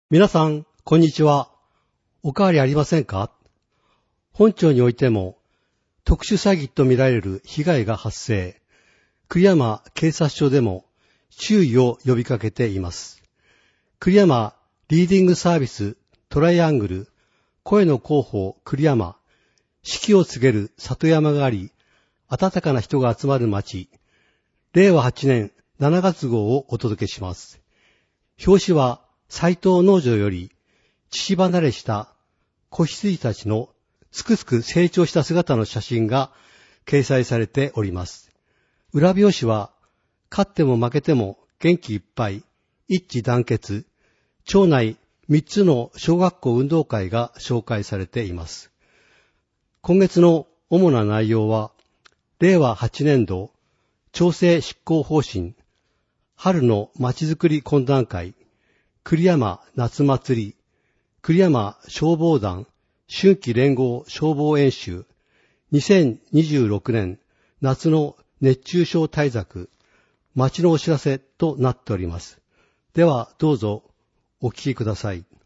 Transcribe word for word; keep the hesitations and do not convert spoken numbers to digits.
皆さん、こんにちは。おかわりありませんか？本町においても、特殊詐欺とみられる被害が発生。栗山警察署でも注意を呼びかけています。栗山リーディングサービストライアングル、声の広報栗山、四季を告げる里山があり、温かな人が集まる町、れいわはちねんしちがつ号をお届けします。表紙は斉藤農場より、父離れした子羊たちのすくすく成長した姿の写真が掲載されております。裏表紙は、勝っても負けても元気いっぱい、一致団結、町内みっつの小学校運動会が紹介されています。今月の主な内容は、れいわはちねんど町政執行方針、春のまちづくり懇談会、栗山夏祭り、栗山消防団春季連合消防演習、にせんにじゅうろくねん夏の熱中症対策、町のお知らせとなっております。ではどうぞお聞きください。